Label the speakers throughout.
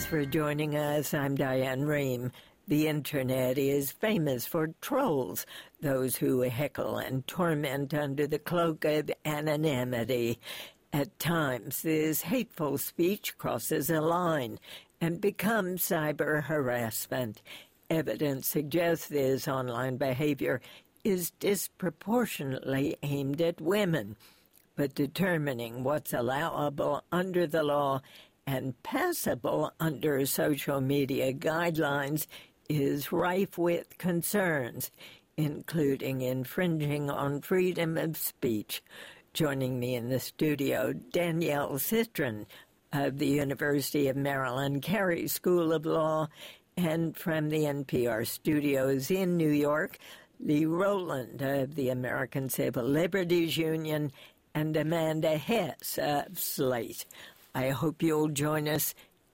Speaker 1: for joining us. I'm Diane Rehm. The Internet is famous for trolls, those who heckle and torment under the cloak of anonymity. At times, this hateful speech crosses a line and becomes cyber harassment. Evidence suggests this online behavior is disproportionately aimed at women. But determining what's allowable under the law and passable under social media guidelines is rife with concerns, including infringing on freedom of speech. Joining me in the studio, Danielle Citron of the University of Maryland Carey School of Law, and from the NPR studios in New York, Lee Rowland of the American Civil Liberties Union, and Amanda Hess of Slate. I hope you'll join us.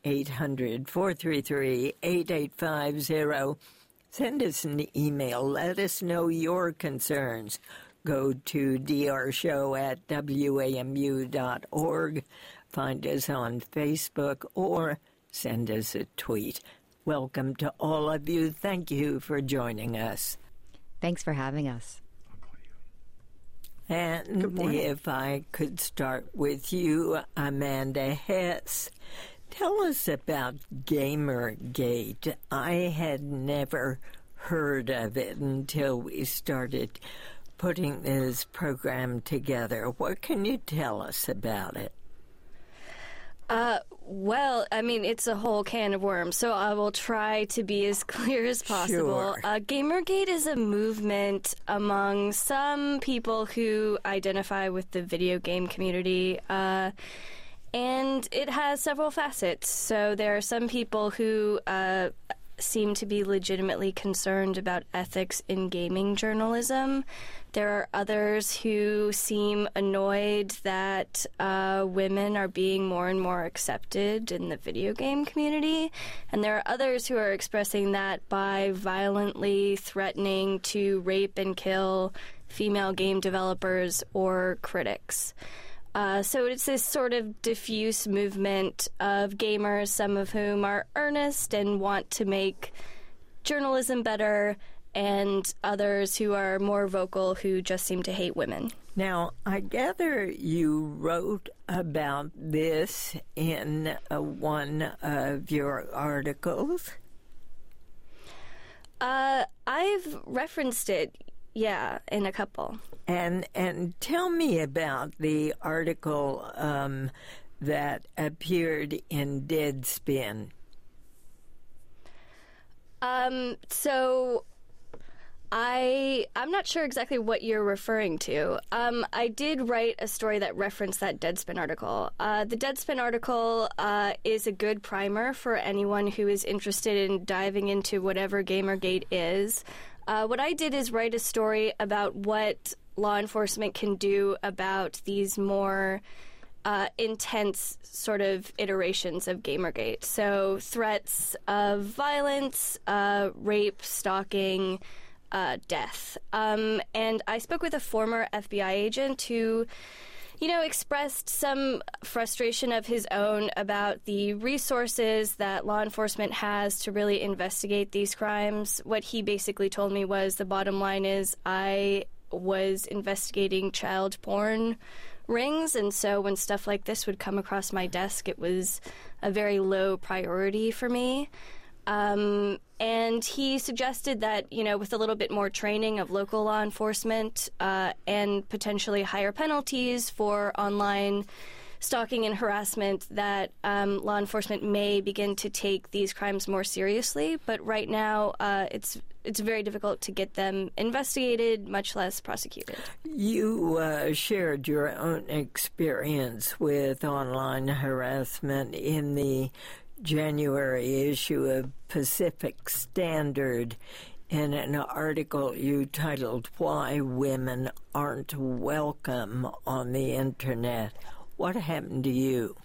Speaker 1: 800-433-8850. Send us an email. Let us know your concerns. Go to drshow@wamu.org. Find us on Facebook or send us a tweet. Welcome to all of you. Thank you for joining us.
Speaker 2: Thanks for having us.
Speaker 1: And if I could start with you, Amanda Hess. Tell us about Gamergate. I had never heard of it until we started putting this program together. What can you tell us about it?
Speaker 3: Well, I mean, it's a whole can of worms, so I will try to be as clear as possible.
Speaker 1: Sure.
Speaker 3: Gamergate is a movement among some people who identify with the video game community, and it has several facets. So there are some people who seem to be legitimately concerned about ethics in gaming journalism. There are others who seem annoyed that women are being more and more accepted in the video game community. And there are others who are expressing that by violently threatening to rape and kill female game developers or critics. So it's this sort of diffuse movement of gamers, some of whom are earnest and want to make journalism better, and others who are more vocal who just seem to hate women.
Speaker 1: Now, I gather you wrote about this in one of your articles.
Speaker 3: I've referenced it. Yeah, in a couple.
Speaker 1: And tell me about the article that appeared in Deadspin.
Speaker 3: So I'm not sure exactly what you're referring to. I did write a story that referenced that Deadspin article. The Deadspin article is a good primer for anyone who is interested in diving into whatever Gamergate is. What I did is write a story about what law enforcement can do about these more intense sort of iterations of Gamergate. So threats of violence, rape, stalking, death. And I spoke with a former FBI agent who expressed some frustration of his own about the resources that law enforcement has to really investigate these crimes. What he basically told me was the bottom line is I was investigating child porn rings, and so when stuff like this would come across my desk, it was a very low priority for me. And he suggested that, with a little bit more training of local law enforcement and potentially higher penalties for online stalking and harassment, that law enforcement may begin to take these crimes more seriously. But right now, it's very difficult to get them investigated, much less prosecuted.
Speaker 1: You shared your own experience with online harassment in the January issue of Pacific Standard in an article you titled "Why Women Aren't Welcome on the Internet." What happened to you?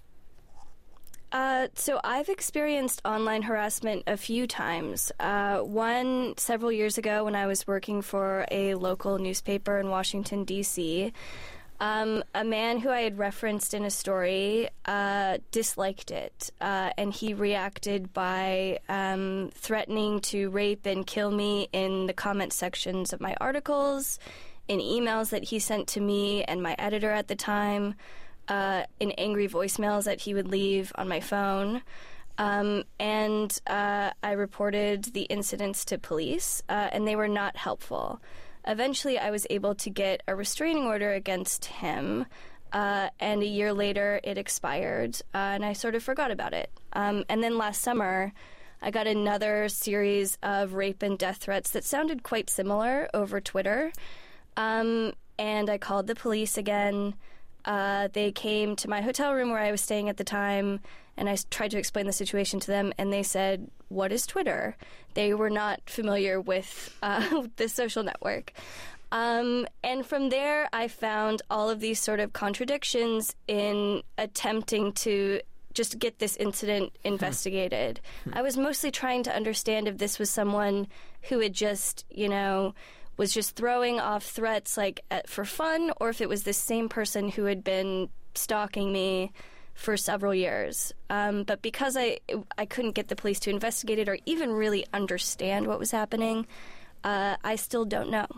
Speaker 3: So I've experienced online harassment a few times. One several years ago when I was working for a local newspaper in Washington, D.C., A man who I had referenced in a story disliked it, and he reacted by threatening to rape and kill me in the comment sections of my articles, in emails that he sent to me and my editor at the time, in angry voicemails that he would leave on my phone. And I reported the incidents to police, and they were not helpful. Eventually, I was able to get a restraining order against him, and a year later, it expired, and I sort of forgot about it. And then last summer, I got another series of rape and death threats that sounded quite similar over Twitter, and I called the police again. They came to my hotel room where I was staying at the time, and I tried to explain the situation to them, and they said, "What is Twitter?" They were not familiar with this social network. And from there, I found all of these sort of contradictions in attempting to just get this incident investigated. I was mostly trying to understand if this was someone who had just, was just throwing off threats for fun, or if it was the same person who had been stalking me for several years. But because I couldn't get the police to investigate it or even really understand what was happening, I still don't know.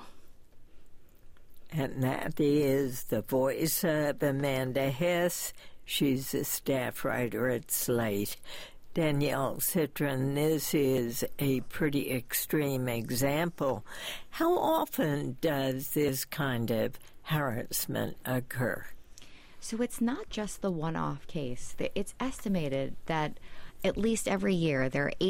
Speaker 1: And that is the voice of Amanda Hess. She's a staff writer at Slate. Danielle Citron, this is a pretty extreme example. How often does this kind of harassment occur?
Speaker 2: So it's not just the one-off case. It's estimated that at least every year there are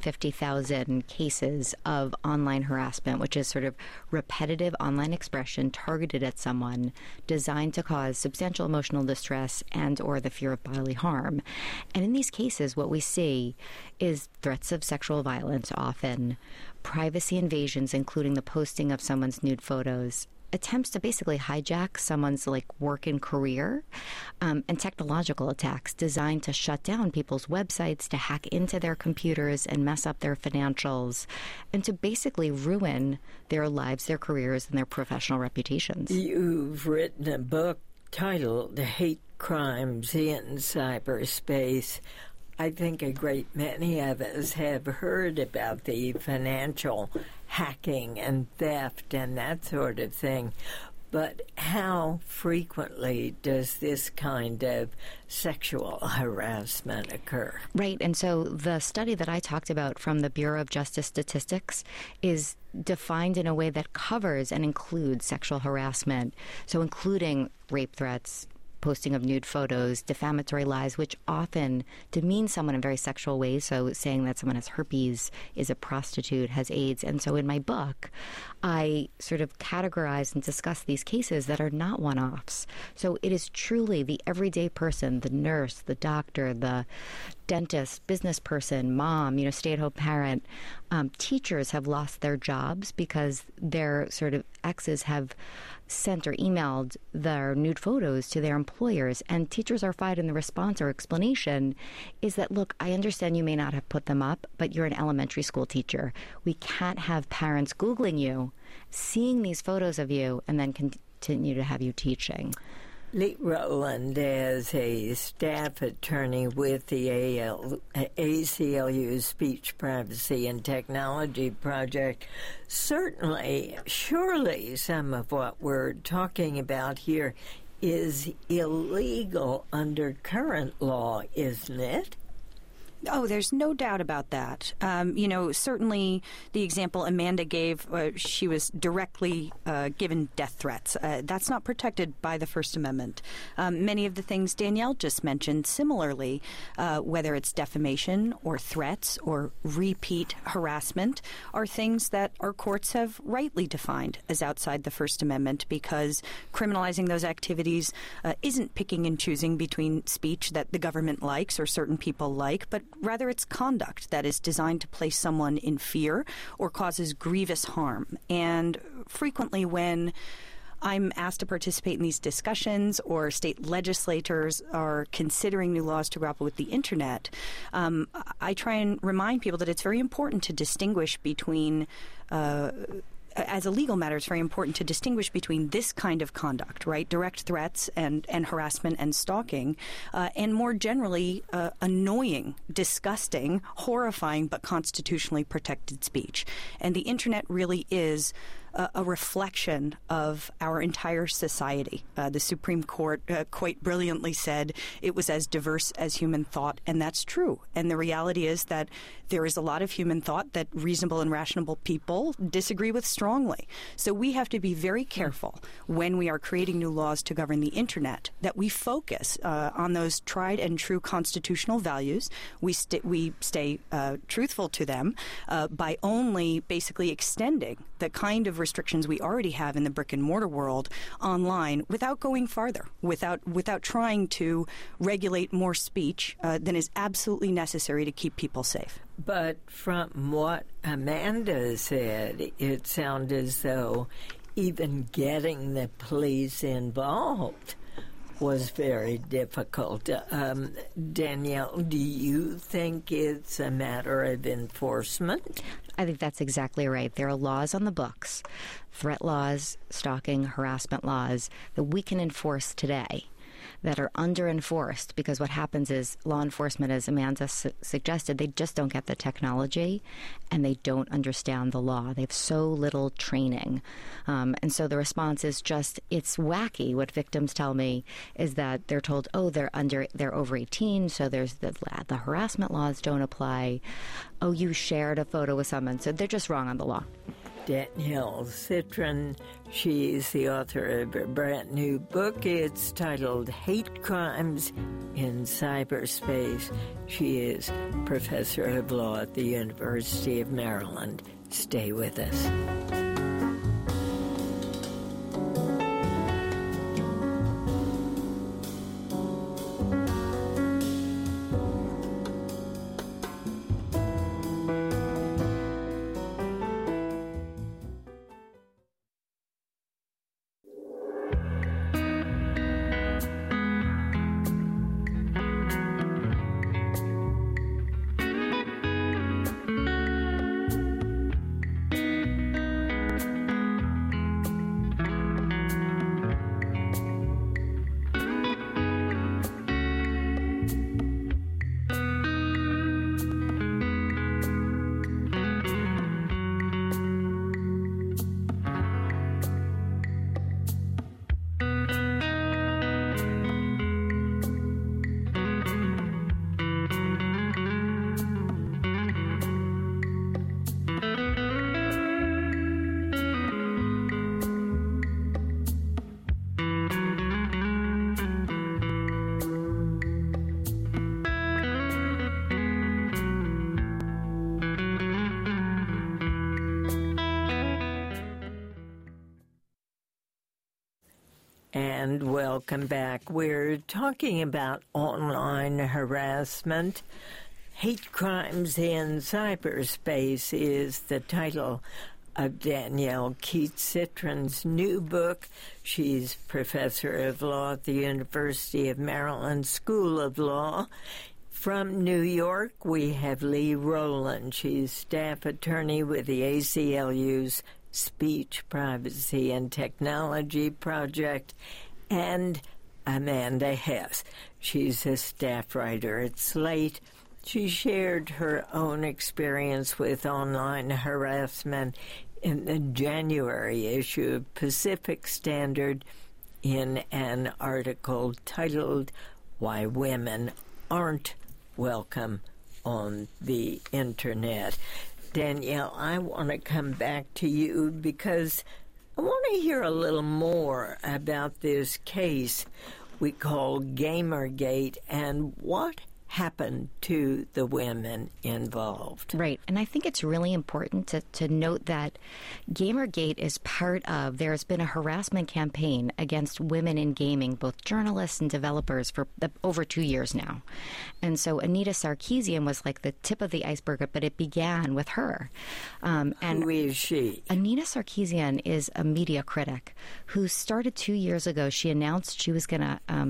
Speaker 2: 850,000 cases of online harassment, which is sort of repetitive online expression targeted at someone designed to cause substantial emotional distress and or the fear of bodily harm. And in these cases, what we see is threats of sexual violence often, privacy invasions, including the posting of someone's nude photos, attempts to basically hijack someone's work and career, and technological attacks designed to shut down people's websites, to hack into their computers and mess up their financials, and to basically ruin their lives, their careers, and their professional reputations.
Speaker 1: You've written a book titled Hate Crimes in Cyberspace. I think a great many of us have heard about the financial hacking and theft and that sort of thing. But how frequently does this kind of sexual harassment occur?
Speaker 2: Right. And so the study that I talked about from the Bureau of Justice Statistics is defined in a way that covers and includes sexual harassment, so including rape threats, posting of nude photos, defamatory lies, which often demean someone in very sexual ways. So saying that someone has herpes, is a prostitute, has AIDS. And so in my book, I sort of categorize and discuss these cases that are not one-offs. So it is truly the everyday person, the nurse, the doctor, the dentist, business person, mom, stay-at-home parent. Teachers have lost their jobs because their sort of exes have sent or emailed their nude photos to their employers, and teachers are fired, and the response or explanation is that, look, I understand you may not have put them up, but you're an elementary school teacher. We can't have parents Googling you, seeing these photos of you, and then continue to have you teaching.
Speaker 1: Lee Rowland, as a staff attorney with the ACLU Speech Privacy and Technology Project, surely some of what we're talking about here is illegal under current law, isn't it?
Speaker 4: Oh, there's no doubt about that. Certainly the example Amanda gave, she was directly given death threats. That's not protected by the First Amendment. Many of the things Danielle just mentioned, similarly, whether it's defamation or threats or repeat harassment, are things that our courts have rightly defined as outside the First Amendment, because criminalizing those activities isn't picking and choosing between speech that the government likes or certain people like, but rather it's conduct that is designed to place someone in fear or causes grievous harm. And frequently when I'm asked to participate in these discussions or state legislators are considering new laws to grapple with the Internet, I try and remind people that it's very important to distinguish between as a legal matter, it's very important to distinguish between this kind of conduct, right, direct threats and harassment and stalking, and more generally annoying, disgusting, horrifying, but constitutionally protected speech. And the Internet really is a reflection of our entire society. The Supreme Court quite brilliantly said it was as diverse as human thought, and that's true. And the reality is that there is a lot of human thought that reasonable and rational people disagree with strongly. So we have to be very careful when we are creating new laws to govern the Internet that we focus on those tried and true constitutional values. We stay truthful to them by only basically extending the kind of restrictions we already have in the brick and mortar world online without going farther, without trying to regulate more speech than is absolutely necessary to keep people safe.
Speaker 1: But from what Amanda said, it sounded as though even getting the police involved was very difficult. Danielle, do you think it's a matter of enforcement?
Speaker 2: I think that's exactly right. There are laws on the books, threat laws, stalking, harassment laws, that we can enforce today that are under-enforced because what happens is law enforcement, as Amanda suggested, they just don't get the technology and they don't understand the law. They have so little training. And so the response is just, it's wacky. What victims tell me is that they're told, oh, they're over 18, so there's the harassment laws don't apply. Oh, you shared a photo with someone, so they're just wrong on the law.
Speaker 1: Danielle Citron, she is the author of a brand new book. It's titled Hate Crimes in Cyberspace. She is professor of law at the University of Maryland. Stay with us. And welcome back. We're talking about online harassment. Hate Crimes in Cyberspace is the title of Danielle Keats-Citron's new book. She's professor of law at the University of Maryland School of Law. From New York, we have Lee Rowland. She's staff attorney with the ACLU's Speech, Privacy, and Technology Project, and Amanda Hess. She's a staff writer at Slate. She shared her own experience with online harassment in the January issue of Pacific Standard in an article titled Why Women Aren't Welcome on the Internet. Danielle, I want to come back to you because I want to hear a little more about this case we call Gamergate and what happened to the women involved.
Speaker 2: Right. And I think it's really important to note that Gamergate is part of, there's been a harassment campaign against women in gaming, both journalists and developers, for over 2 years now. And so Anita Sarkeesian was like the tip of the iceberg, but it began with her.
Speaker 1: And who is she?
Speaker 2: Anita Sarkeesian is a media critic who started 2 years ago. She announced she was going to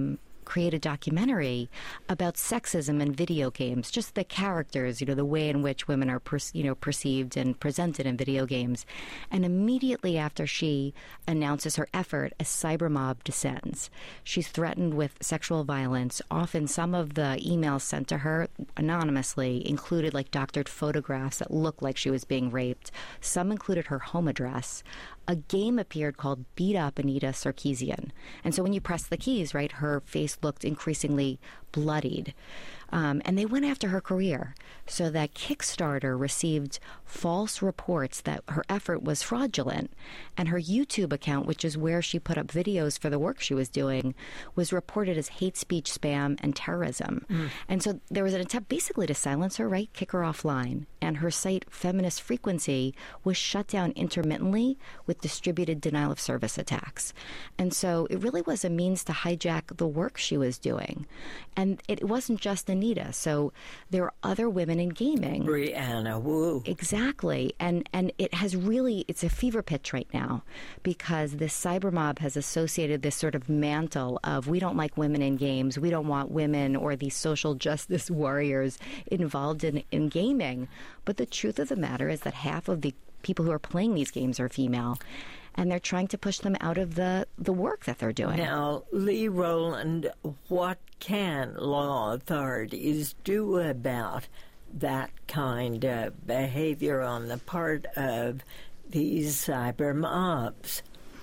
Speaker 2: create a documentary about sexism in video games, just the characters, the way in which women are perceived and presented in video games. And immediately after she announces her effort, a cyber mob descends. She's threatened with sexual violence. Often some of the emails sent to her anonymously included doctored photographs that looked like she was being raped. Some included her home address. A game appeared called Beat Up Anita Sarkeesian. And so when you press the keys, right, her face looked increasingly bloodied. And they went after her career. So that Kickstarter received false reports that her effort was fraudulent. And her YouTube account, which is where she put up videos for the work she was doing, was reported as hate speech, spam, and terrorism. And so there was an attempt basically to silence her, right, kick her offline. And her site, Feminist Frequency, was shut down intermittently with distributed denial of service attacks. And so it really was a means to hijack the work she was doing. And it wasn't just Anita. So there are other women in gaming.
Speaker 1: Brianna Wu.
Speaker 2: Exactly. And it has really, it's a fever pitch right now because this cyber mob has associated this sort of mantle of we don't like women in games. We don't want women or these social justice warriors involved in gaming. But the truth of the matter is that half of the people who are playing these games are female. And they're trying to push them out of the work that they're doing.
Speaker 1: Now, Lee Rowland, what can law authorities do about that kind of behavior on the part of these cyber mobs?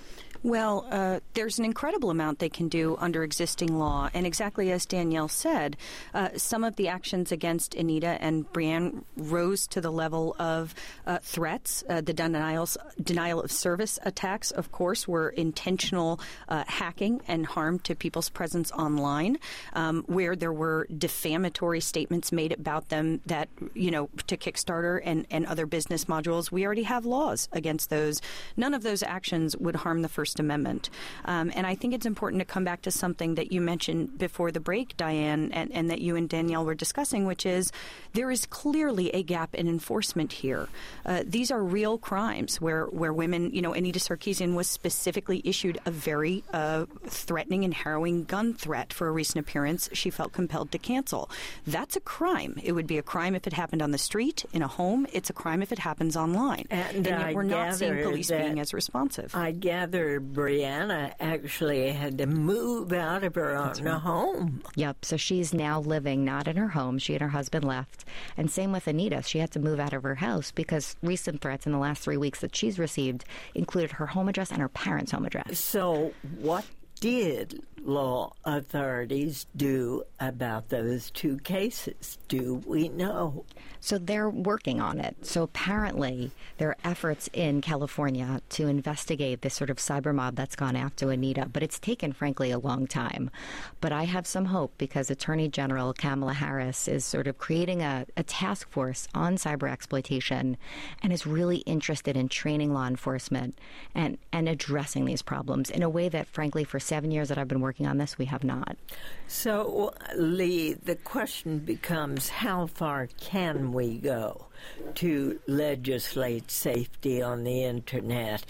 Speaker 4: Well, there's an incredible amount they can do under existing law. And exactly as Danielle said, some of the actions against Anita and Brianne rose to the level of threats. The denial of service attacks, of course, were intentional hacking and harm to people's presence online, where there were defamatory statements made about them that, to Kickstarter and other business modules. We already have laws against those. None of those actions would harm the First Amendment. And I think it's important to come back to something that you mentioned before the break, Diane, and that you and Danielle were discussing, which is there is clearly a gap in enforcement here. These are real crimes where women, Anita Sarkeesian was specifically issued a very threatening and harrowing gun threat for a recent appearance she felt compelled to cancel. That's a crime. It would be a crime if it happened on the street, in a home. It's a crime if it happens online. And yet we're not seeing police being as responsive.
Speaker 1: I gather Brianna actually had to move out of her own home.
Speaker 2: Yep. So she's now living not in her home. She and her husband left. And same with Anita. She had to move out of her house because recent threats in the last 3 weeks that she's received included her home address and her parents' home address.
Speaker 1: So what did law authorities do about those two cases? Do we know?
Speaker 2: So they're working on it. So apparently there are efforts in California to investigate this sort of cyber mob that's gone after Anita, but it's taken, frankly, a long time. But I have some hope because Attorney General Kamala Harris is sort of creating a task force on cyber exploitation and is really interested in training law enforcement and addressing these problems in a way that, frankly, for 7 years that I've been working on this, we have not.
Speaker 1: So, Lee, the question becomes, how far can we go to legislate safety on the Internet?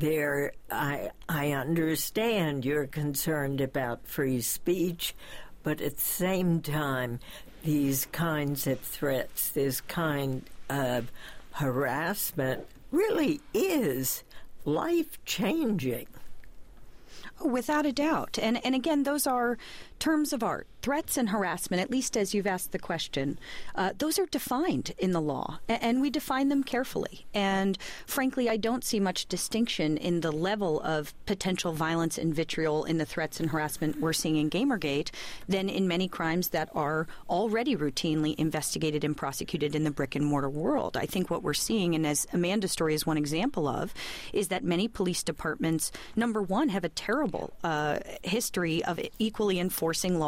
Speaker 1: I understand you're concerned about free speech, but at the same time, these kinds of threats, this kind of harassment really is life-changing.
Speaker 4: Without a doubt. And again, those are terms of art. Threats and harassment, at least as you've asked the question, those are defined in the law, and we define them carefully. And frankly, I don't see much distinction in the level of potential violence and vitriol in the threats and harassment we're seeing in Gamergate than in many crimes that are already routinely investigated and prosecuted in the brick-and-mortar world. I think what we're seeing, and as Amanda's story is one example of, is that many police departments, number one, have a terrible history of equally enforcing laws that impact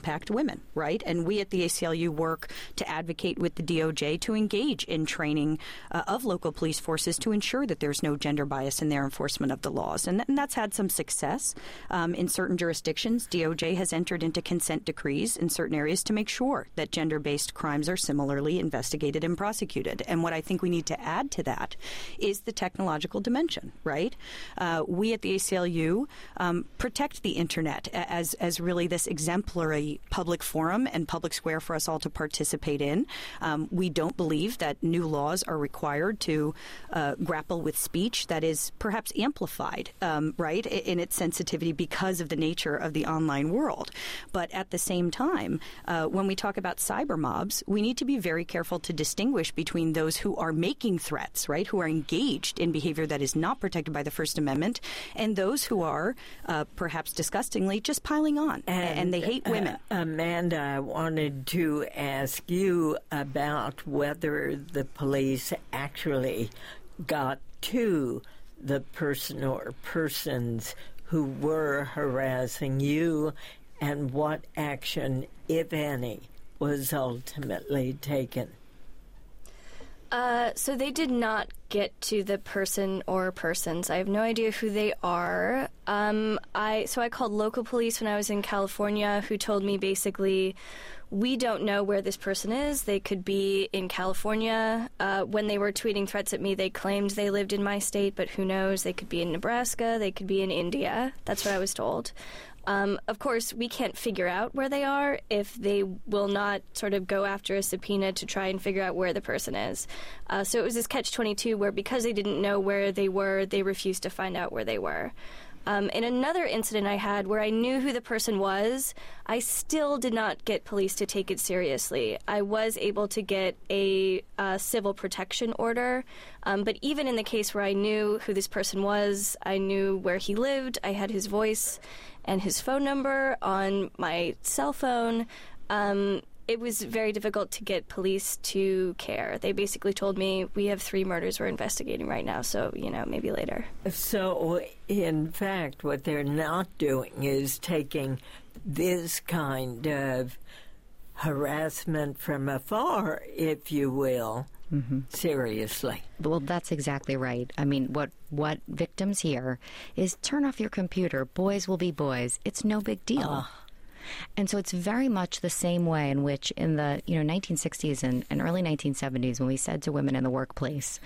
Speaker 4: impact women, right? And we at the ACLU work to advocate with the DOJ to engage in training of local police forces to ensure that there's no gender bias in their enforcement of the laws. And that's had some success. In certain jurisdictions, DOJ has entered into consent decrees in certain areas to make sure that gender-based crimes are similarly investigated and prosecuted. And what I think we need to add to that is the technological dimension, right? We at the ACLU protect the Internet as really this exemplary public forum and public square for us all to participate in. We don't believe that new laws are required to grapple with speech that is perhaps amplified, right, in its sensitivity because of the nature of the online world. But at the same time, when we talk about cyber mobs, we need to be very careful to distinguish between those who are making threats, right, who are engaged in behavior that is not protected by the First Amendment, and those who are, perhaps disgustingly, just piling on, and they hate women.
Speaker 1: Amanda, I wanted to ask you about whether the police actually got to the person or persons who were harassing you, and what action, if any, was ultimately taken.
Speaker 3: So they did not get to the person or persons. I have no idea who they are. I called local police when I was in California, who told me basically, we don't know where this person is. They could be in California. When they were tweeting threats at me, they claimed they lived in my state, but who knows? They could be in Nebraska. They could be in India. That's what I was told. Of course, we can't figure out where they are if they will not sort of go after a subpoena to try and figure out where the person is. So it was this catch-22 where because they didn't know where they were, they refused to find out where they were. In another incident I had where I knew who the person was, I still did not get police to take it seriously. I was able to get a civil protection order, but even in the case where I knew who this person was, I knew where he lived, I had his voice and his phone number on my cell phone, it was very difficult to get police to care. They basically told me, we have 3 murders we're investigating right now, so, maybe later.
Speaker 1: So, in fact, what they're not doing is taking this kind of harassment from afar, if you will, seriously.
Speaker 2: Well, that's exactly right. I mean, what victims hear is turn off your computer. Boys will be boys. It's no big deal. And so it's very much the same way in which in the 1960s and early 1970s when we said to women in the workplace,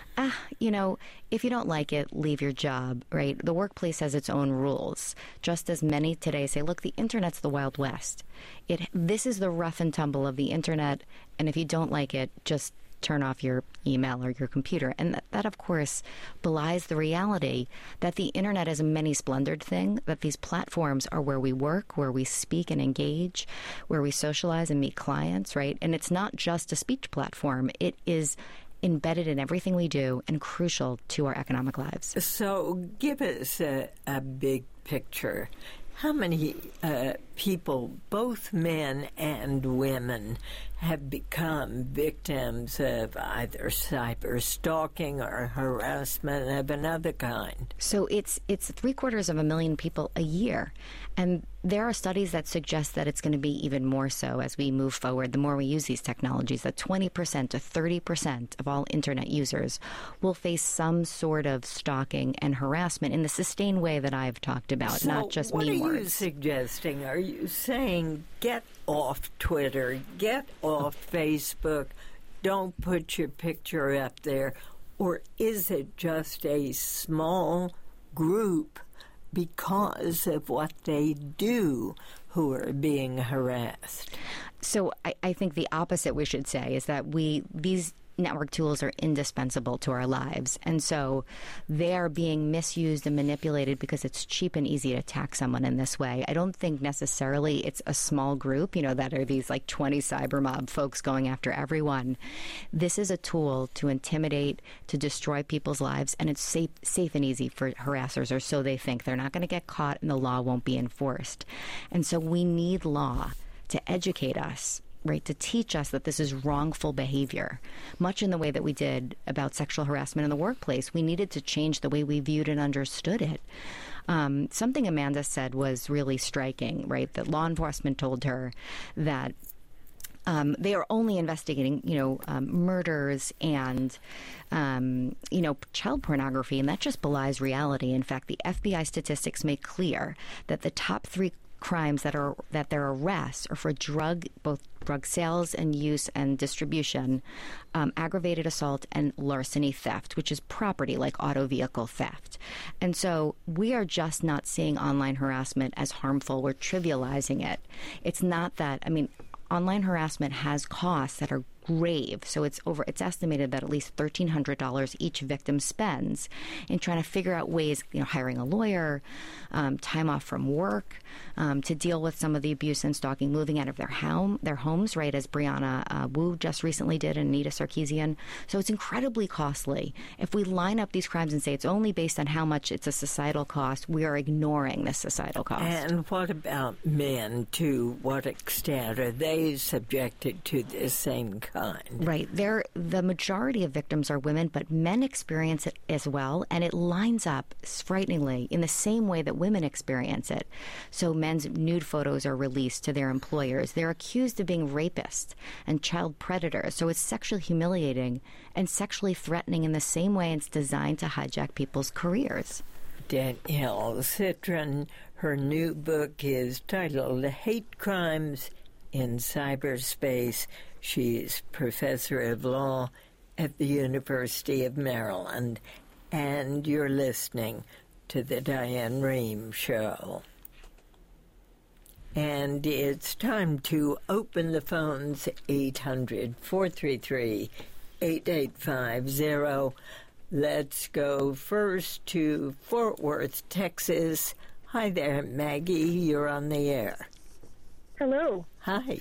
Speaker 2: if you don't like it, leave your job, right? The workplace has its own rules. Just as many today say, look, the Internet's the Wild West. This is the rough and tumble of the Internet, and if you don't like it, just turn off your email or your computer. And that, of course, belies the reality that the Internet is a many-splendored thing, that these platforms are where we work, where we speak and engage, where we socialize and meet clients, right? And it's not just a speech platform. It is embedded in everything we do and crucial to our economic lives.
Speaker 1: So give us a big picture. How many people, both men and women, have become victims of either cyber stalking or harassment of another kind?
Speaker 2: So it's 750,000 people a year. And there are studies that suggest that it's going to be even more so as we move forward. The more we use these technologies, that 20% to 30% of all Internet users will face some sort of stalking and harassment in the sustained way that I've talked about,
Speaker 1: so
Speaker 2: not just
Speaker 1: meme words.
Speaker 2: What
Speaker 1: are you suggesting? Are you saying get off Twitter, get off Facebook, don't put your picture up there? Or is it just a small group because of what they do who are being harassed?
Speaker 2: So I think the opposite we should say is that these network tools are indispensable to our lives. And so they are being misused and manipulated because it's cheap and easy to attack someone in this way. I don't think necessarily it's a small group, that are these 20 cyber mob folks going after everyone. This is a tool to intimidate, to destroy people's lives, and it's safe and easy for harassers, or so they think. They're not going to get caught and the law won't be enforced. And so we need law to educate us right, to teach us that this is wrongful behavior, much in the way that we did about sexual harassment in the workplace. We needed to change the way we viewed and understood it. Something Amanda said was really striking, right, that law enforcement told her that they are only investigating, murders and, child pornography, and that just belies reality. In fact, the FBI statistics make clear that the top 3 crimes that their arrests are for both drug sales and use and distribution, aggravated assault, and larceny theft, which is property like auto vehicle theft. And so we are just not seeing online harassment as harmful. We're trivializing it. It's not that, online harassment has costs that are grave. So it's estimated that at least $1,300 each victim spends in trying to figure out ways, hiring a lawyer, time off from work, to deal with some of the abuse and stalking, moving out of their homes, right, as Brianna Wu just recently did, and Anita Sarkeesian. So it's incredibly costly. If we line up these crimes and say it's only based on how much it's a societal cost, we are ignoring this societal cost.
Speaker 1: And what about men? To what extent are they subjected to the same kind?
Speaker 2: Right. The majority of victims are women, but men experience it as well, and it lines up frighteningly in the same way that women experience it. So men's nude photos are released to their employers. They're accused of being rapists and child predators. So it's sexually humiliating and sexually threatening in the same way it's designed to hijack people's careers.
Speaker 1: Danielle Citron, her new book is titled Hate Crimes in Cyberspace. She's professor of law at the University of Maryland, and you're listening to the Diane Rehm Show. And it's time to open the phones, 800-433-8850. Let's go first to Fort Worth, Texas. Hi there, Maggie. You're on the air.
Speaker 5: Hello.
Speaker 1: Hi.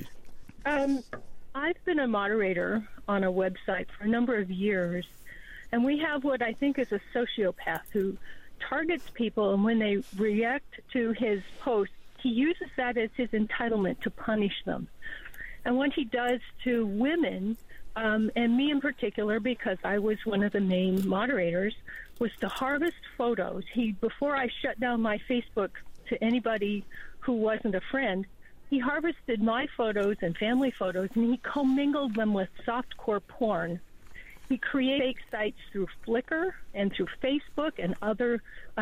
Speaker 5: I've been a moderator on a website for a number of years, and we have what I think is a sociopath who targets people, and when they react to his posts, he uses that as his entitlement to punish them. And what he does to women, and me in particular, because I was one of the main moderators, was to harvest photos. Before I shut down my Facebook to anybody who wasn't a friend, he harvested my photos and family photos, and he commingled them with softcore porn. He created fake sites through Flickr and through Facebook and other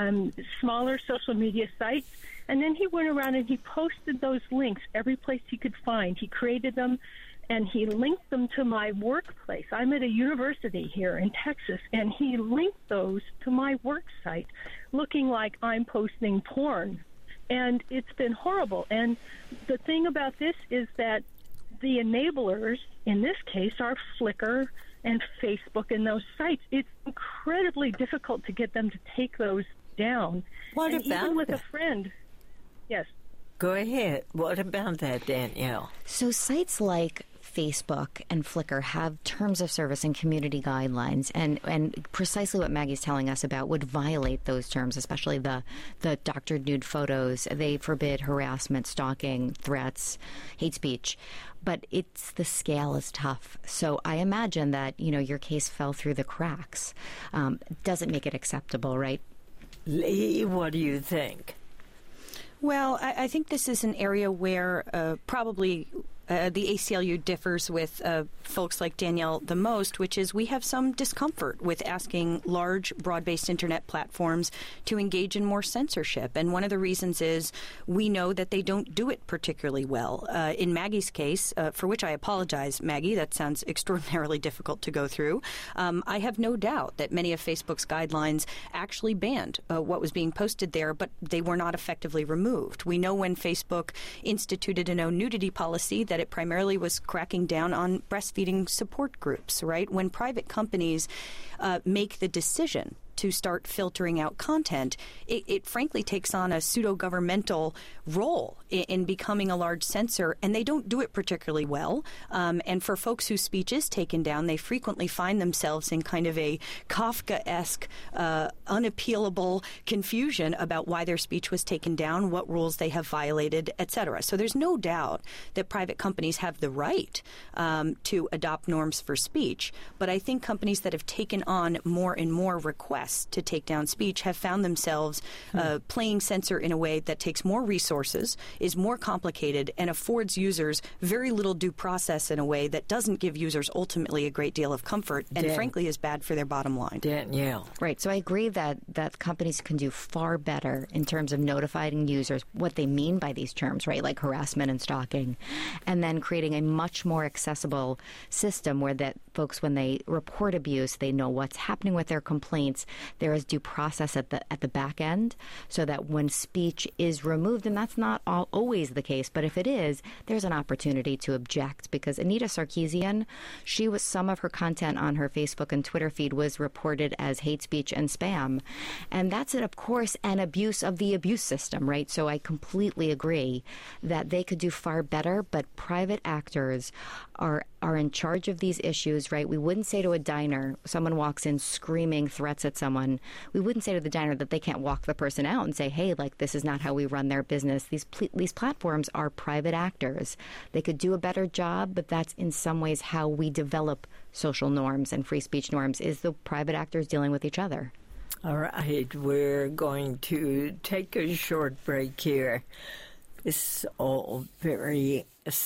Speaker 5: smaller social media sites, and then he went around and he posted those links every place he could find. He created them, and he linked them to my workplace. I'm at a university here in Texas, and he linked those to my work site, looking like I'm posting porn. And it's been horrible. And the thing about this is that the enablers, in this case, are Flickr and Facebook and those sites. It's incredibly difficult to get them to take those down.
Speaker 1: What
Speaker 5: and
Speaker 1: about
Speaker 5: even with
Speaker 1: that?
Speaker 5: a friend? Yes.
Speaker 1: Go ahead. What about that, Danielle?
Speaker 2: So sites like Facebook and Flickr have terms of service and community guidelines, and precisely what Maggie's telling us about would violate those terms, especially the doctored nude photos. They forbid harassment, stalking, threats, hate speech. But the scale is tough. So I imagine that, your case fell through the cracks. Doesn't make it acceptable, right?
Speaker 1: Lee, what do you think?
Speaker 4: Well, I think this is an area where probably the ACLU differs with folks like Danielle the most, which is we have some discomfort with asking large, broad-based Internet platforms to engage in more censorship. And one of the reasons is we know that they don't do it particularly well. In Maggie's case, for which I apologize, Maggie, that sounds extraordinarily difficult to go through. I have no doubt that many of Facebook's guidelines actually banned what was being posted there, but they were not effectively removed. We know when Facebook instituted a no-nudity policy that it primarily was cracking down on breastfeeding support groups, right? When private companies make the decision to start filtering out content, it frankly takes on a pseudo-governmental role in becoming a large censor, and they don't do it particularly well. And for folks whose speech is taken down, they frequently find themselves in kind of a Kafka-esque, unappealable confusion about why their speech was taken down, what rules they have violated, etc. So there's no doubt that private companies have the right to adopt norms for speech, but I think companies that have taken on more and more requests to take down speech have found themselves playing censor in a way that takes more resources, is more complicated, and affords users very little due process in a way that doesn't give users ultimately a great deal of comfort and frankly is bad for their bottom line.
Speaker 1: Danielle.
Speaker 2: Right. So I agree that companies can do far better in terms of notifying users what they mean by these terms, right, like harassment and stalking, and then creating a much more accessible system where that folks, when they report abuse, they know what's happening with their complaints. There is due process at the back end, so that when speech is removed, and that's not always the case, but if it is, there's an opportunity to object. Because Anita Sarkeesian, some of her content on her Facebook and Twitter feed was reported as hate speech and spam, and that's of course an abuse of the abuse system, right? So I completely agree that they could do far better, but private actors are in charge of these issues, right? We wouldn't say to a diner, someone walks in screaming threats at someone, we wouldn't say to the diner that they can't walk the person out and say, hey, like, this is not how we run their business. These platforms are private actors. They could do a better job, but that's in some ways how we develop social norms and free speech norms, is the private actors dealing with each other.
Speaker 1: All right, we're going to take a short break here. It's all very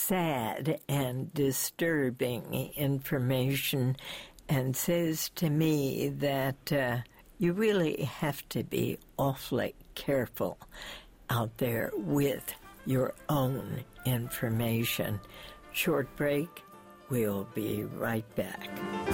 Speaker 1: sad and disturbing information, and says to me that you really have to be awfully careful out there with your own information. Short break. We'll be right back.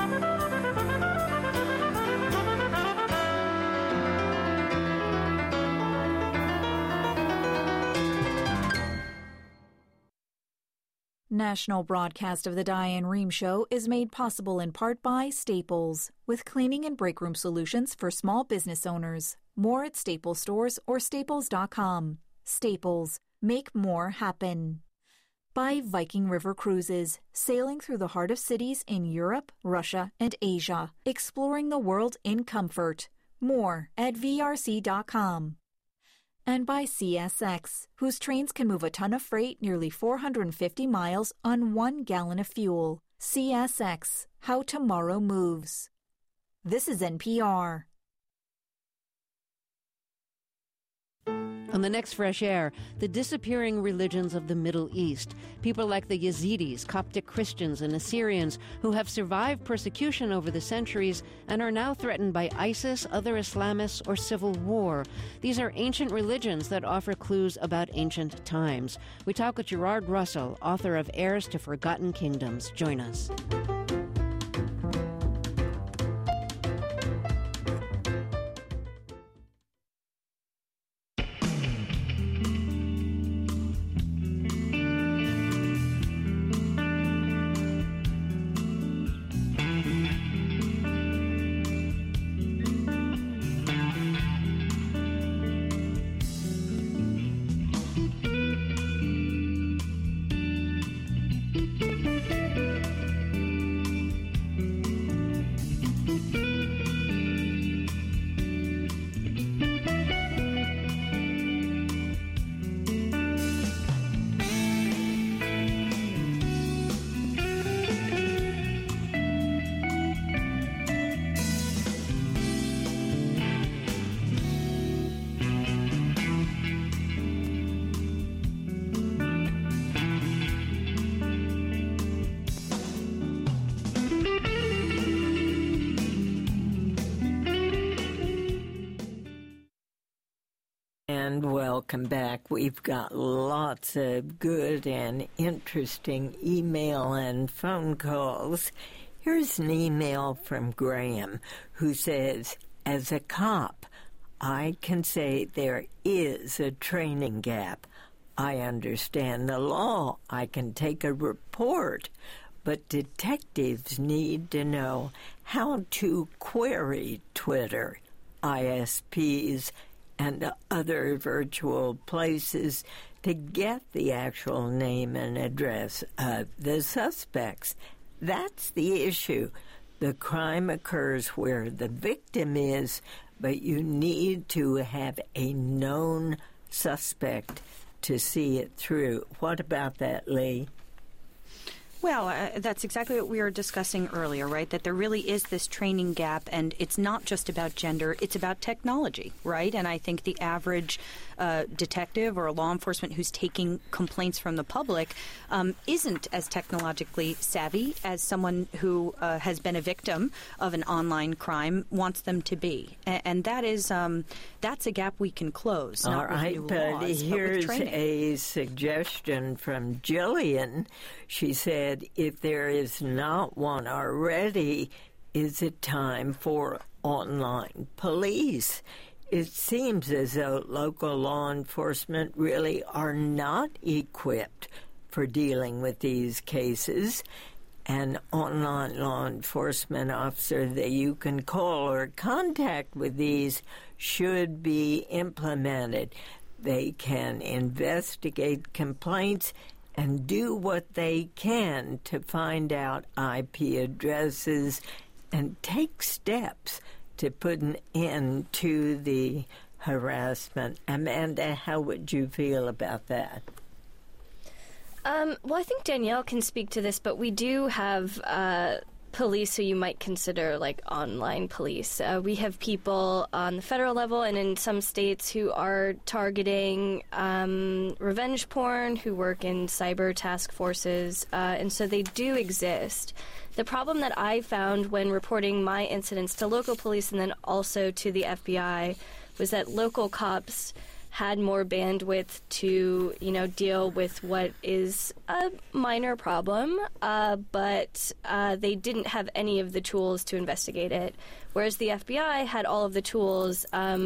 Speaker 6: National broadcast of the Diane Rehm Show is made possible in part by Staples, with cleaning and breakroom solutions for small business owners. More at Staples stores or staples.com. Staples. Make more happen. By Viking River Cruises, sailing through the heart of cities in Europe, Russia, and Asia, exploring the world in comfort. More at vrc.com. And by CSX, whose trains can move a ton of freight nearly 450 miles on 1 gallon of fuel. CSX, how tomorrow moves. This is NPR.
Speaker 7: On the next Fresh Air, the disappearing religions of the Middle East. People like the Yazidis, Coptic Christians, and Assyrians who have survived persecution over the centuries and are now threatened by ISIS, other Islamists, or civil war. These are ancient religions that offer clues about ancient times. We talk with Gerard Russell, author of Heirs to Forgotten Kingdoms. Join us.
Speaker 1: And welcome back. We've got lots of good and interesting email and phone calls. Here's an email from Graham who says, as a cop, I can say there is a training gap. I understand the law. I can take a report. But detectives need to know how to query Twitter. ISPs and other virtual places to get the actual name and address of the suspects. That's the issue. The crime occurs where the victim is, but you need to have a known suspect to see it through. What about that, Lee?
Speaker 4: Well, that's exactly what we were discussing earlier, right? That there really is this training gap, and it's not just about gender, it's about technology, right? And I think the average detective or law enforcement who's taking complaints from the public isn't as technologically savvy as someone who has been a victim of an online crime wants them to be. And that is that's a gap we can close.
Speaker 1: All right, but here's a suggestion from Jillian. She said, if there is not one already, is it time for online police? It seems as though local law enforcement really are not equipped for dealing with these cases. An online law enforcement officer that you can call or contact with these should be implemented. They can investigate complaints and do what they can to find out IP addresses and take steps to put an end to the harassment. Amanda, how would you feel about that?
Speaker 3: Well, I think Danielle can speak to this, but we do have police who you might consider like online police. We have people on the federal level and in some states who are targeting revenge porn, who work in cyber task forces, and so they do exist. The problem that I found when reporting my incidents to local police and then also to the FBI was that local cops had more bandwidth to, deal with what is a minor problem, but they didn't have any of the tools to investigate it. Whereas the FBI had all of the tools,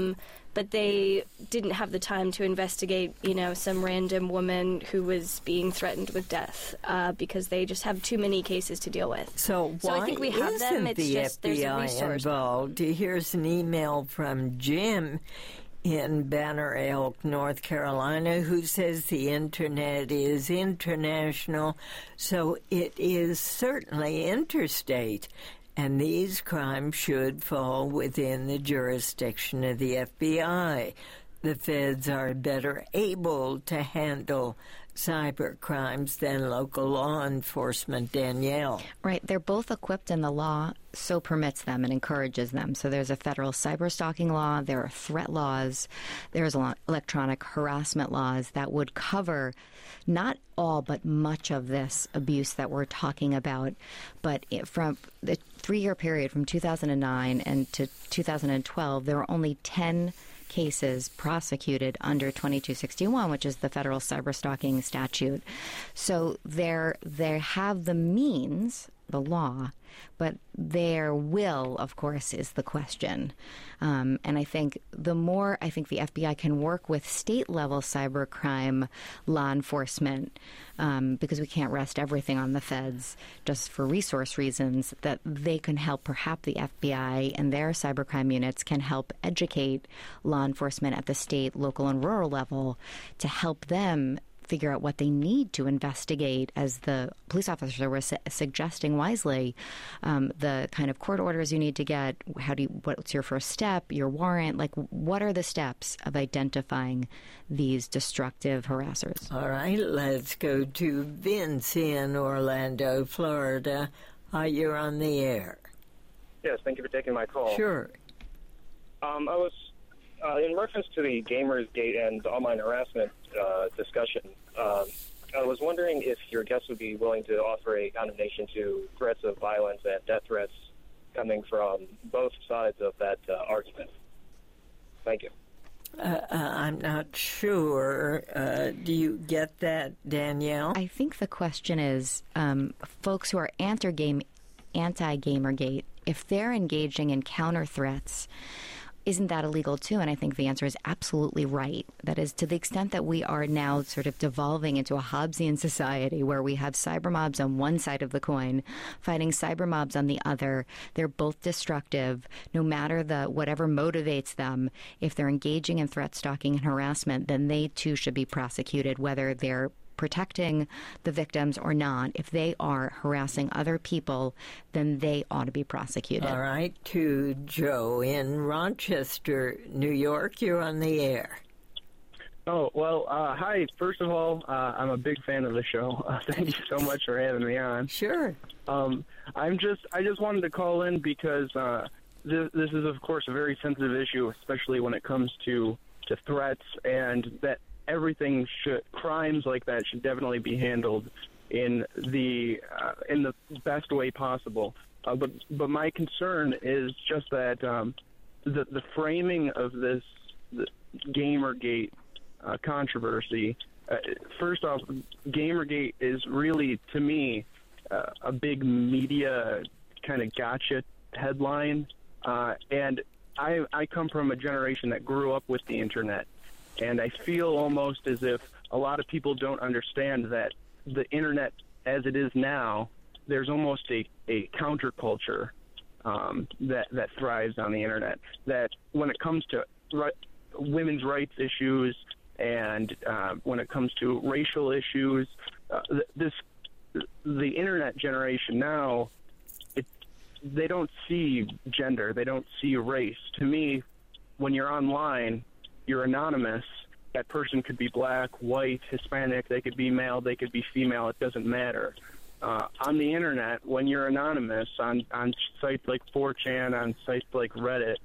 Speaker 3: but they didn't have the time to investigate, some random woman who was being threatened with death because they just have too many cases to deal with.
Speaker 1: So why
Speaker 3: I think we have them. It's
Speaker 1: the
Speaker 3: just there's a
Speaker 1: FBI
Speaker 3: resource
Speaker 1: involved? Here's an email from Jim in Banner Elk, North Carolina, who says the Internet is international, so it is certainly interstate, and these crimes should fall within the jurisdiction of the FBI. The feds are better able to handle cyber crimes than local law enforcement. Danielle.
Speaker 2: Right. They're both equipped, and the law so permits them and encourages them. So there's a federal cyber stalking law, there are threat laws, there's electronic harassment laws that would cover not all but much of this abuse that we're talking about. But from the 3-year period from 2009 and to 2012, there were only 10 cases prosecuted under 2261, which is the federal cyberstalking statute. So they have the means, the law, but their will, of course, is the question. And I think the more the FBI can work with state-level cybercrime law enforcement, because we can't rest everything on the feds just for resource reasons, that they can help, perhaps the FBI and their cybercrime units can help educate law enforcement at the state, local, and rural level to help them figure out what they need to investigate, as the police officer was suggesting wisely, the kind of court orders you need to get, what's your first step, your warrant, what are the steps of identifying these destructive harassers?
Speaker 1: All right, let's go to Vince in Orlando, Florida. You're on the air.
Speaker 8: Yes, thank you for taking my call.
Speaker 1: Sure.
Speaker 8: I was, in reference to the Gamersgate and online harassment discussion, I was wondering if your guests would be willing to offer a condemnation to threats of violence and death threats coming from both sides of that argument. Thank you.
Speaker 1: I'm not sure. Do you get that, Danielle?
Speaker 2: I think the question is, folks who are anti-Gamergate, if they're engaging in counter threats, isn't that illegal too? And I think the answer is absolutely right. That is, to the extent that we are now sort of devolving into a Hobbesian society where we have cyber mobs on one side of the coin fighting cyber mobs on the other. They're both destructive. No matter whatever motivates them, if they're engaging in threat stalking and harassment, then they too should be prosecuted, whether they're protecting the victims or not. If they are harassing other people, then they ought to be prosecuted.
Speaker 1: All right, to Joe in Rochester, New York. You're on the air.
Speaker 9: Oh, well, hi. First of all, I'm a big fan of the show. Thank you so much for having me on.
Speaker 1: Sure.
Speaker 9: I just wanted to call in because this is, of course, a very sensitive issue, especially when it comes to threats, and that crimes like that should definitely be handled in the best way possible. But my concern is just that the framing of this Gamergate controversy. First off, Gamergate is really, to me, a big media kind of gotcha headline, and I come from a generation that grew up with the internet. And I feel almost as if a lot of people don't understand that the internet, as it is now, there's almost a counterculture that thrives on the internet. That when it comes to women's rights issues and when it comes to racial issues, the internet generation now, they don't see gender, they don't see race. To me, when you're online, you're anonymous. That person could be black, white, Hispanic, they could be male, they could be female, it doesn't matter. On the internet, when you're anonymous, on sites like 4chan, on sites like Reddit,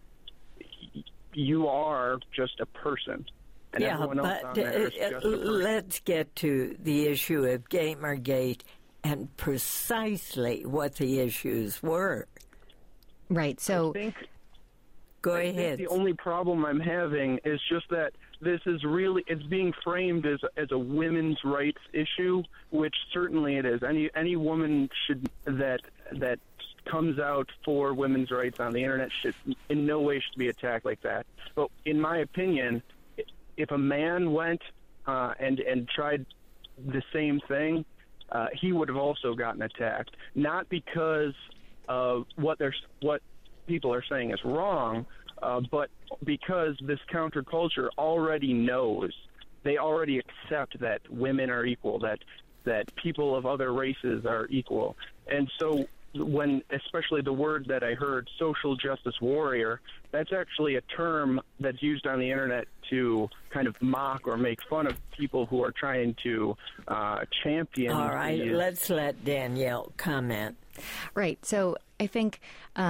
Speaker 9: you are just a person. And everyone else on there is just a person.
Speaker 1: Let's get to the issue of Gamergate and precisely what the issues were.
Speaker 2: Right, so...
Speaker 1: Go ahead.
Speaker 9: The only problem I'm having is just that this is really, it's being framed as a women's rights issue, which certainly it is. Any woman that comes out for women's rights on the internet should in no way should be attacked like that. But in my opinion, if a man went and tried the same thing, he would have also gotten attacked. Not because of what people are saying is wrong, but because this counterculture already knows, they already accept that women are equal, that people of other races are equal. And so when, especially the word that I heard, social justice warrior, that's actually a term that's used on the internet to kind of mock or make fun of people who are trying to champion.
Speaker 1: All right, let's let Danielle comment.
Speaker 2: Right, so I think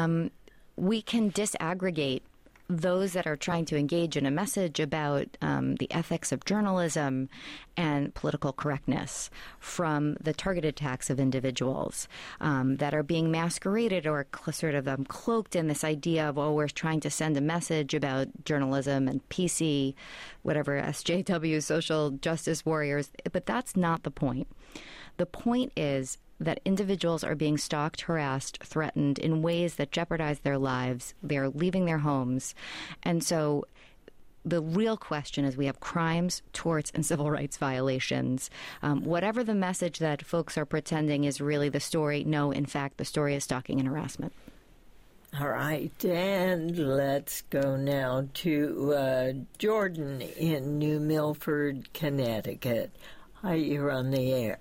Speaker 2: we can disaggregate those that are trying to engage in a message about the ethics of journalism and political correctness from the targeted attacks of individuals that are being masqueraded or sort of cloaked in this idea of, we're trying to send a message about journalism and PC, whatever, SJW, social justice warriors. But that's not the point. The point is that individuals are being stalked, harassed, threatened in ways that jeopardize their lives. They're leaving their homes. And so the real question is, we have crimes, torts, and civil rights violations. Whatever the message that folks are pretending is really the story, no, in fact, the story is stalking and harassment.
Speaker 1: All right, and let's go now to Jordan in New Milford, Connecticut. Hi, you're on the air.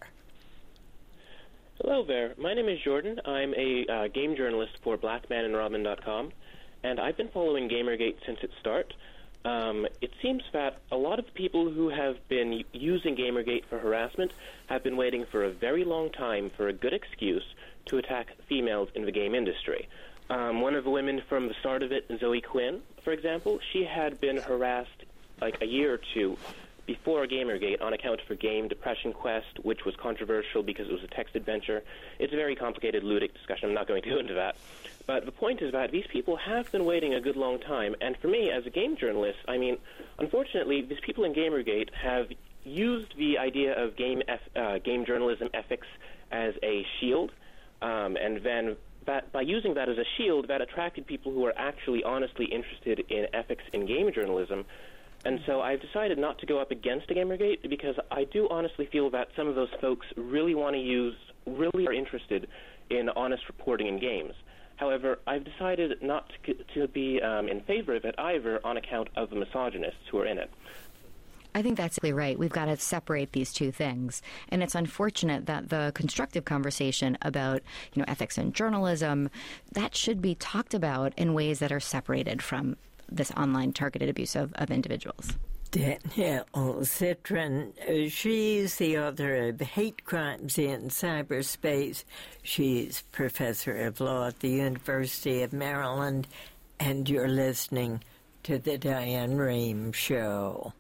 Speaker 10: Hello there. My name is Jordan. I'm a game journalist for BlackManandRobin.com, and I've been following Gamergate since its start. It seems that a lot of people who have been using Gamergate for harassment have been waiting for a very long time for a good excuse to attack females in the game industry. One of the women from the start of it, Zoe Quinn, for example, she had been harassed like a year or two before Gamergate on account for Game Depression Quest, which was controversial because it was a text adventure. It's a very complicated ludic discussion. I'm not going to go into that. But the point is that these people have been waiting a good long time. And for me, as a game journalist, I mean, unfortunately, these people in Gamergate have used the idea of game journalism ethics as a shield, and then that by using that as a shield, that attracted people who are actually honestly interested in ethics in game journalism. And so I've decided not to go up against Gamergate because I do honestly feel that some of those folks really are interested in honest reporting in games. However, I've decided not to be in favor of it either on account of the misogynists who are in it.
Speaker 2: I think that's exactly right. We've got to separate these two things. And it's unfortunate that the constructive conversation about, ethics in journalism, that should be talked about in ways that are separated from this online targeted abuse of individuals.
Speaker 1: Danielle Citron, she's the author of Hate Crimes in Cyberspace. She's professor of law at the University of Maryland, and you're listening to The Diane Rehm Show.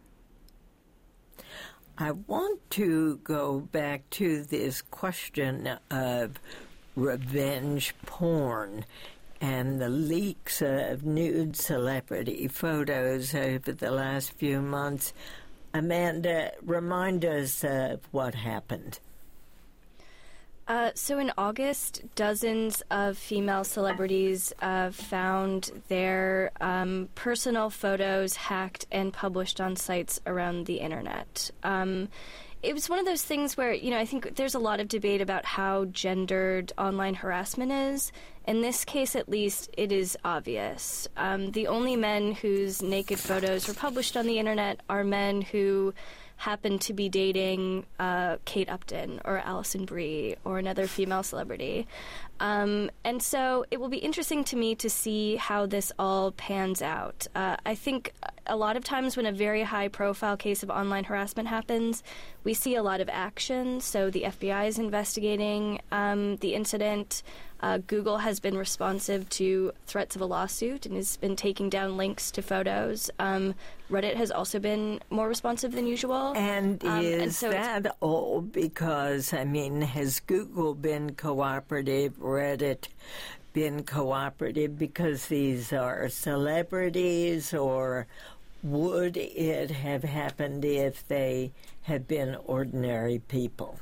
Speaker 1: I want to go back to this question of revenge porn and the leaks of nude celebrity photos over the last few months. Amanda, remind us of what happened.
Speaker 3: So in August, dozens of female celebrities found their personal photos hacked and published on sites around the internet. It was one of those things where, I think there's a lot of debate about how gendered online harassment is. In this case, at least, it is obvious. The only men whose naked photos were published on the internet are men who happen to be dating Kate Upton or Alison Brie or another female celebrity. And so it will be interesting to me to see how this all pans out. I think a lot of times when a very high-profile case of online harassment happens, we see a lot of action. So the FBI is investigating the incident. Google has been responsive to threats of a lawsuit and has been taking down links to photos. Reddit has also been more responsive than usual.
Speaker 1: And that all because, has Google been cooperative, Reddit been cooperative because these are celebrities, or would it have happened if they had been ordinary people?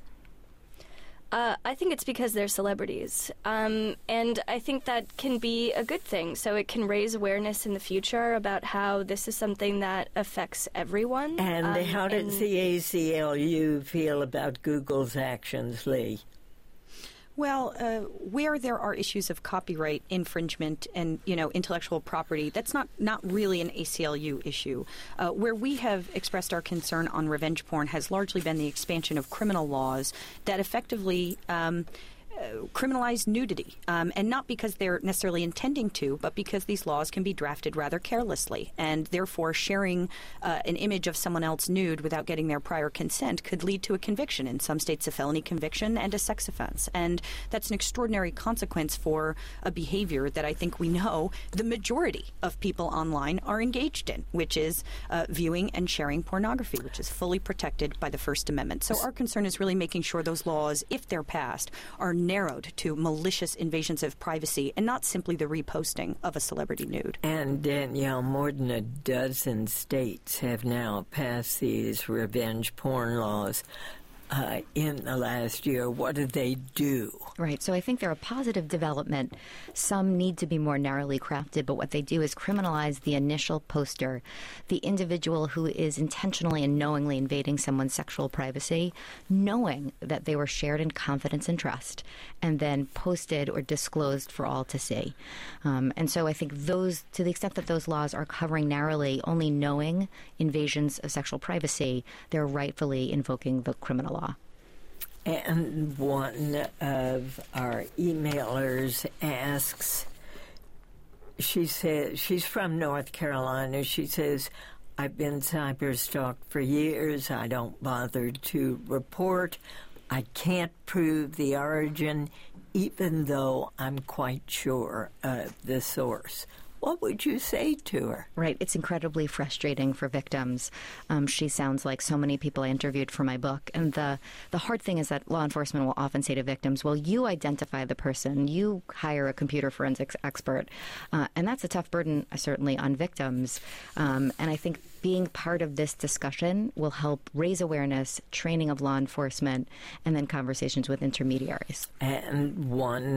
Speaker 3: I think it's because they're celebrities, and I think that can be a good thing. So it can raise awareness in the future about how this is something that affects everyone.
Speaker 1: And how does the ACLU feel about Google's actions, Lee?
Speaker 4: Well, where there are issues of copyright infringement and, intellectual property, that's not really an ACLU issue. Where we have expressed our concern on revenge porn has largely been the expansion of criminal laws that effectively criminalize nudity, and not because they're necessarily intending to, but because these laws can be drafted rather carelessly, and therefore sharing an image of someone else nude without getting their prior consent could lead to a conviction, in some states a felony conviction and a sex offense. And that's an extraordinary consequence for a behavior that I think we know the majority of people online are engaged in, which is viewing and sharing pornography, which is fully protected by the First Amendment. So our concern is really making sure those laws, if they're passed, are narrowed to malicious invasions of privacy and not simply the reposting of a celebrity nude.
Speaker 1: And Danielle, more than a dozen states have now passed these revenge porn laws in the last year. What do they do?
Speaker 2: Right. So I think they're a positive development. Some need to be more narrowly crafted, but what they do is criminalize the initial poster, the individual who is intentionally and knowingly invading someone's sexual privacy, knowing that they were shared in confidence and trust, and then posted or disclosed for all to see. And so I think those, to the extent that those laws are covering narrowly only knowing invasions of sexual privacy, they're rightfully invoking the criminal law.
Speaker 1: And one of our emailers asks, she says, she's from North Carolina. She says, I've been cyberstalked for years. I don't bother to report. I can't prove the origin, even though I'm quite sure of the source. What would you say to her?
Speaker 2: Right. It's incredibly frustrating for victims. She sounds like so many people I interviewed for my book. And the hard thing is that law enforcement will often say to victims, well, you identify the person. You hire a computer forensics expert. And that's a tough burden, certainly, on victims. And I think being part of this discussion will help raise awareness, training of law enforcement, and then conversations with intermediaries.
Speaker 1: And one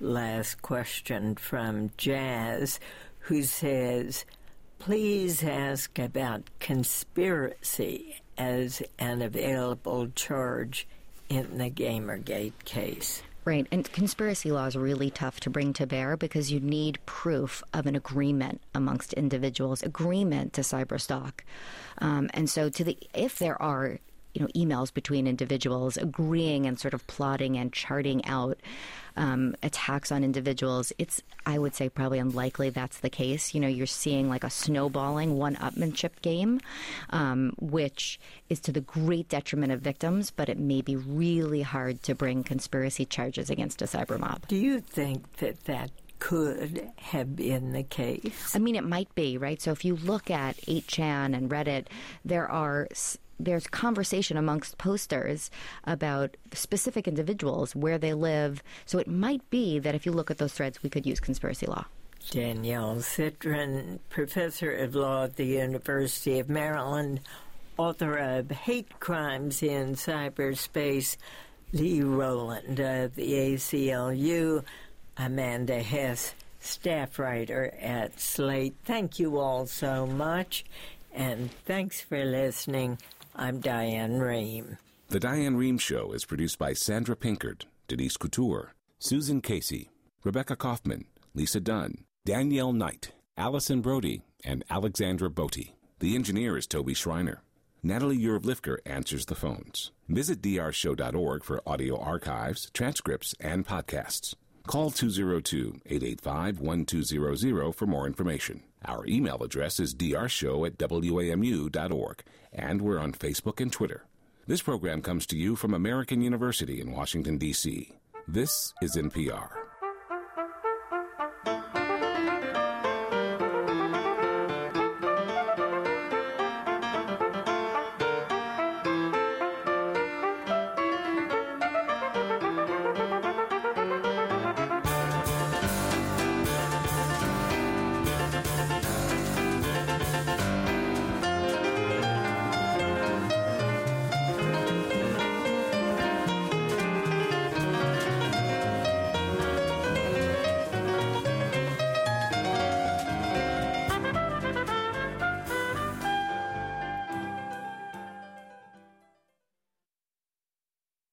Speaker 1: last question from Jazz, who says, please ask about conspiracy as an available charge in the Gamergate case.
Speaker 2: Right, and conspiracy law is really tough to bring to bear because you need proof of an agreement amongst individuals, agreement to cyberstalk. And so if there are emails between individuals agreeing and sort of plotting and charting out attacks on individuals, it's, I would say, probably unlikely that's the case. You're seeing like a snowballing one-upmanship game, which is to the great detriment of victims, but it may be really hard to bring conspiracy charges against a cyber mob.
Speaker 1: Do you think that could have been the case?
Speaker 2: I mean, it might be, right? So if you look at 8chan and Reddit, there's conversation amongst posters about specific individuals, where they live. So it might be that if you look at those threads, we could use conspiracy law.
Speaker 1: Danielle Citron, professor of law at the University of Maryland, author of Hate Crimes in Cyberspace, Lee Rowland of the ACLU, Amanda Hess, staff writer at Slate. Thank you all so much, and thanks for listening. I'm Diane Rehm.
Speaker 11: The Diane Rehm Show is produced by Sandra Pinkard, Denise Couture, Susan Casey, Rebecca Kaufman, Lisa Dunn, Danielle Knight, Allison Brody, and Alexandra Botti. The engineer is Toby Schreiner. Natalie Urevlifker answers the phones. Visit drshow.org for audio archives, transcripts, and podcasts. Call 202-885-1200 for more information. Our email address is drshow@wamu.org, and we're on Facebook and Twitter. This program comes to you from American University in Washington, D.C. This is NPR.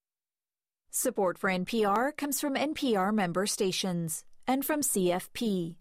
Speaker 6: Support for NPR comes from NPR member stations and from CFP.